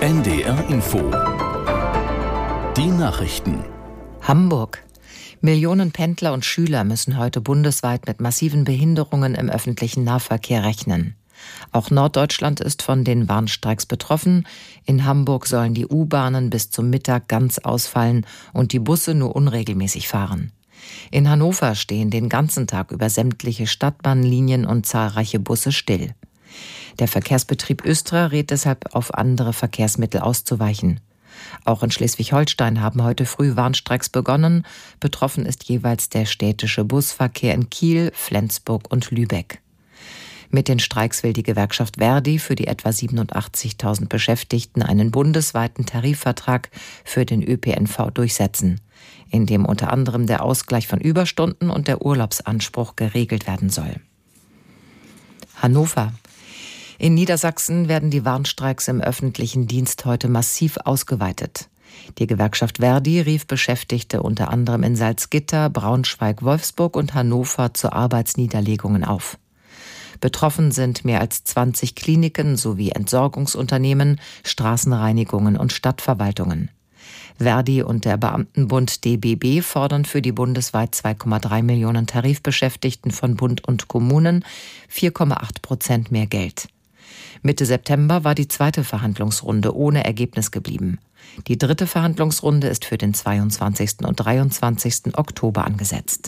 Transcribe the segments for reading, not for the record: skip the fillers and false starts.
NDR Info. Die Nachrichten. Hamburg. Millionen Pendler und Schüler müssen heute bundesweit mit massiven Behinderungen im öffentlichen Nahverkehr rechnen. Auch Norddeutschland ist von den Warnstreiks betroffen. In Hamburg sollen die U-Bahnen bis zum Mittag ganz ausfallen und die Busse nur unregelmäßig fahren. In Hannover stehen den ganzen Tag über sämtliche Stadtbahnlinien und zahlreiche Busse still. Der Verkehrsbetrieb Östra rät deshalb, auf andere Verkehrsmittel auszuweichen. Auch in Schleswig-Holstein haben heute früh Warnstreiks begonnen. Betroffen ist jeweils der städtische Busverkehr in Kiel, Flensburg und Lübeck. Mit den Streiks will die Gewerkschaft ver.di für die etwa 87.000 Beschäftigten einen bundesweiten Tarifvertrag für den ÖPNV durchsetzen, in dem unter anderem der Ausgleich von Überstunden und der Urlaubsanspruch geregelt werden soll. Hannover. In Niedersachsen werden die Warnstreiks im öffentlichen Dienst heute massiv ausgeweitet. Die Gewerkschaft ver.di rief Beschäftigte unter anderem in Salzgitter, Braunschweig, Wolfsburg und Hannover zu Arbeitsniederlegungen auf. Betroffen sind mehr als 20 Kliniken sowie Entsorgungsunternehmen, Straßenreinigungen und Stadtverwaltungen. ver.di und der Beamtenbund DBB fordern für die bundesweit 2,3 Millionen Tarifbeschäftigten von Bund und Kommunen 4,8% mehr Geld. Mitte September war die zweite Verhandlungsrunde ohne Ergebnis geblieben. Die dritte Verhandlungsrunde ist für den 22. und 23. Oktober angesetzt.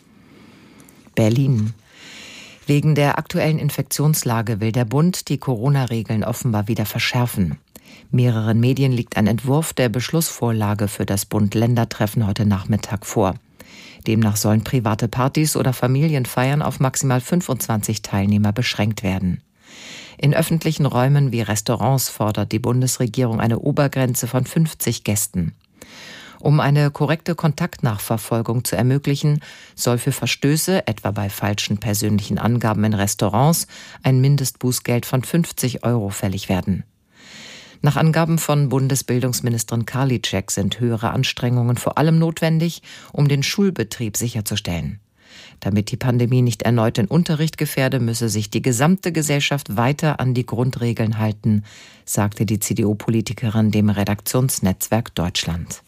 Berlin. Wegen der aktuellen Infektionslage will der Bund die Corona-Regeln offenbar wieder verschärfen. Mehreren Medien liegt ein Entwurf der Beschlussvorlage für das Bund-Länder-Treffen heute Nachmittag vor. Demnach sollen private Partys oder Familienfeiern auf maximal 25 Teilnehmer beschränkt werden. In öffentlichen Räumen wie Restaurants fordert die Bundesregierung eine Obergrenze von 50 Gästen. Um eine korrekte Kontaktnachverfolgung zu ermöglichen, soll für Verstöße, etwa bei falschen persönlichen Angaben in Restaurants, ein Mindestbußgeld von 50 € fällig werden. Nach Angaben von Bundesbildungsministerin Karliczek sind höhere Anstrengungen vor allem notwendig, um den Schulbetrieb sicherzustellen. Damit die Pandemie nicht erneut den Unterricht gefährde, müsse sich die gesamte Gesellschaft weiter an die Grundregeln halten, sagte die CDU-Politikerin dem Redaktionsnetzwerk Deutschland.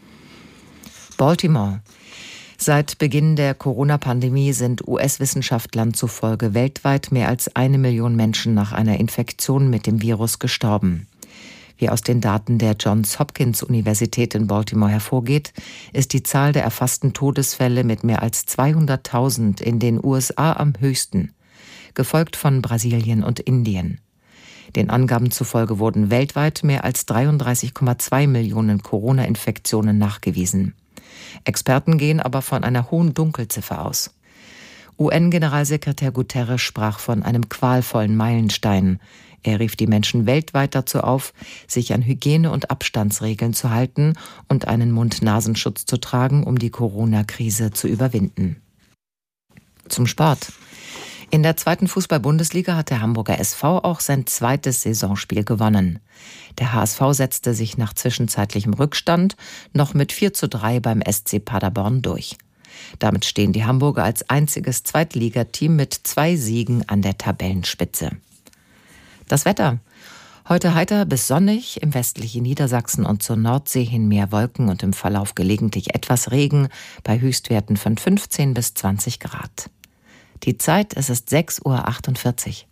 Baltimore. Seit Beginn der Corona-Pandemie sind US-Wissenschaftlern zufolge weltweit mehr als 1 Million Menschen nach einer Infektion mit dem Virus gestorben. Wie aus den Daten der Johns Hopkins Universität in Baltimore hervorgeht, ist die Zahl der erfassten Todesfälle mit mehr als 200.000 in den USA am höchsten, gefolgt von Brasilien und Indien. Den Angaben zufolge wurden weltweit mehr als 33,2 Millionen Corona-Infektionen nachgewiesen. Experten gehen aber von einer hohen Dunkelziffer aus. UN-Generalsekretär Guterres sprach von einem qualvollen Meilenstein. Er rief die Menschen weltweit dazu auf, sich an Hygiene- und Abstandsregeln zu halten und einen Mund-Nasenschutz zu tragen, um die Corona-Krise zu überwinden. Zum Sport. In der 2. Fußball-Bundesliga hat der Hamburger SV auch sein zweites Saisonspiel gewonnen. Der HSV setzte sich nach zwischenzeitlichem Rückstand noch mit 4:3 beim SC Paderborn durch. Damit stehen die Hamburger als einziges Zweitligateam mit 2 Siegen an der Tabellenspitze. Das Wetter. Heute heiter bis sonnig, im westlichen Niedersachsen und zur Nordsee hin mehr Wolken und im Verlauf gelegentlich etwas Regen bei Höchstwerten von 15 bis 20 Grad. Die Zeit, es ist 6:48 Uhr.